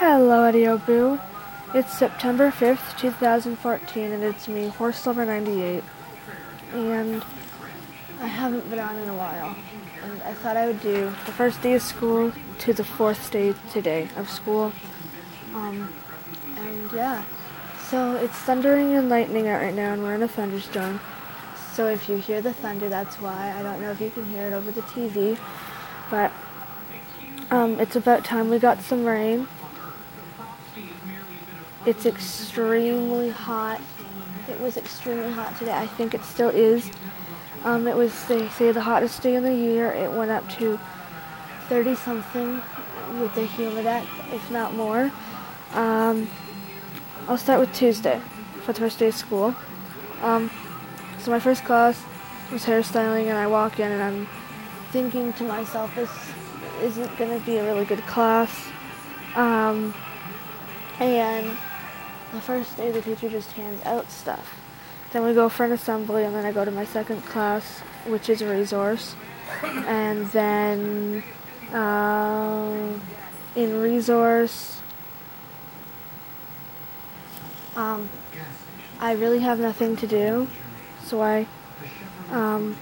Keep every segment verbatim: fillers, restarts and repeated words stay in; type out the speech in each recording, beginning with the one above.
Hello, Eddie Boo. It's September fifth, two thousand fourteen, and it's me, Horse Lover ninety-eight. And I haven't been on in a while. And I thought I would do the first day of school to the fourth day today of school. Um, and yeah. So it's thundering and lightning out right now, and we're in a thunderstorm. So if you hear the thunder, that's why. I don't know if you can hear it over the T V. But um, it's about time we got some rain. It's extremely hot. It was extremely hot today. I think it still is. Um, it was, they say, the hottest day of the year. It went up to thirty-something with the humidex, if not more. Um, I'll start with Tuesday for the first day of school. Um, so my first class was hairstyling, and I walk in, and I'm thinking to myself, this isn't going to be a really good class. Um, and the first day, the teacher just hands out stuff. Then we go for an assembly, and then I go to my second class, which is a resource. And then um, in resource, um, I really have nothing to do, so I, um,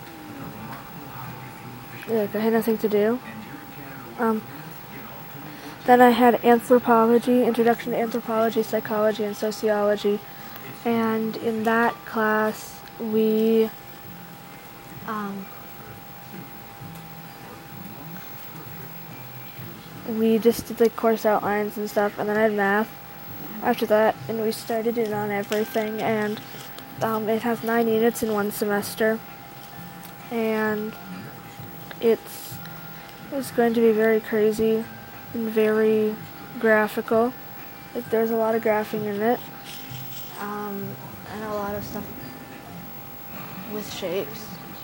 like I had nothing to do. Um, Then I had anthropology, introduction to anthropology, psychology, and sociology. And in that class, we um, we just did the course outlines and stuff, and then I had math after that, and we started it on everything. And um, it has nine units in one semester, and it's it's going to be very crazy and very graphical. Like, there's a lot of graphing in it, um, and a lot of stuff with shapes.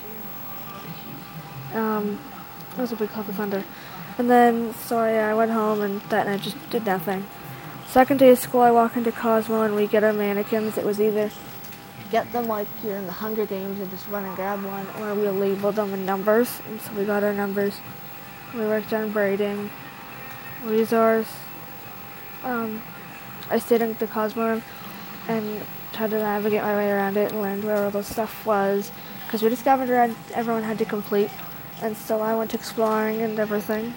Um, that was a big clump of thunder. And then, so I, I went home, and that night just did nothing. Second day of school, I walk into Cosmo, and we get our mannequins. It was either get them like you're in the Hunger Games and just run and grab one, or we'll label them in numbers. And so we got our numbers. We worked on braiding. Resource. Um, I stayed in the Cosmo room and tried to navigate my way around it and learned where all this stuff was, because we discovered that everyone had to complete, and so I went exploring and everything.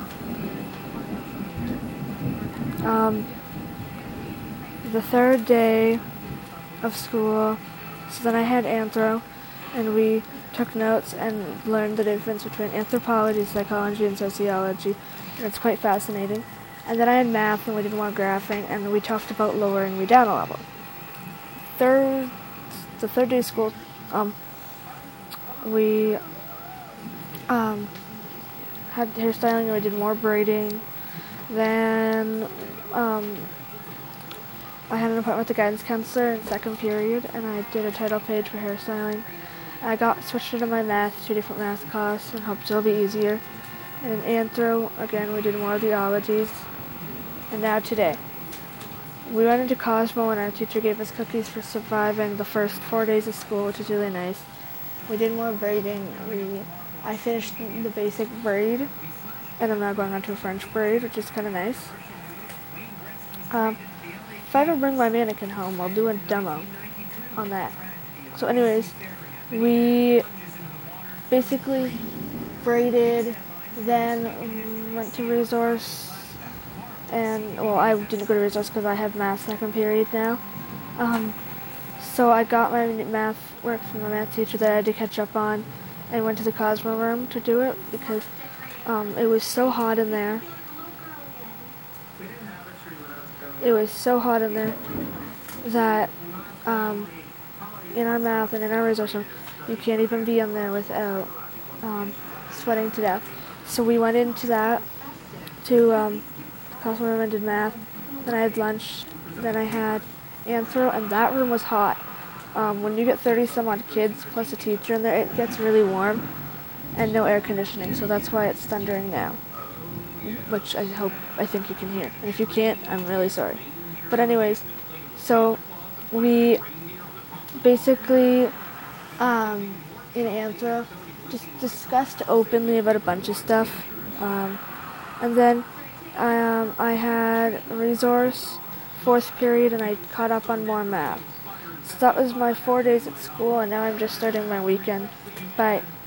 Um, the third day of school, so then I had anthro, and we took notes and learned the difference between anthropology, psychology, and sociology. And it's quite fascinating. And then I had math, and we did more graphing, and we talked about lowering me down a level. Third, the third day of school, um, we um, had hairstyling, and we did more braiding. Then um, I had an appointment with the guidance counselor in second period, and I did a title page for hairstyling. I got switched into my math, two different math classes, and hoped it'll be easier. And in anthro, again, we did more of the ologies. And now today, we went into Cosmo, and our teacher gave us cookies for surviving the first four days of school, which is really nice. We did more braiding. We, I finished the basic braid, and I'm now going on to a French braid, which is kind of nice. Um, if I ever bring my mannequin home, I'll do a demo on that. So anyways, we basically braided, then um, went to resource, and, well, I didn't go to resource because I have math second period now. Um, so I got my math work from the math teacher that I had to catch up on, and went to the Cosmo room to do it, because um, it was so hot in there. It was so hot in there that um, in our math and in our resource room, you can't even be in there without um, sweating to death. So we went into that to um, the Cosmo room and did math. Then I had lunch. Then I had anthro, and that room was hot. Um, when you get thirty some odd kids plus a teacher in there, it gets really warm, and no air conditioning. So that's why it's thundering now, which I hope, I think you can hear. And if you can't, I'm really sorry. But anyways, so we basically um, in anthro just discussed openly about a bunch of stuff, um, and then Um, I had resource, fourth period, and I caught up on more math. So that was my four days at school, and now I'm just starting my weekend. Bye.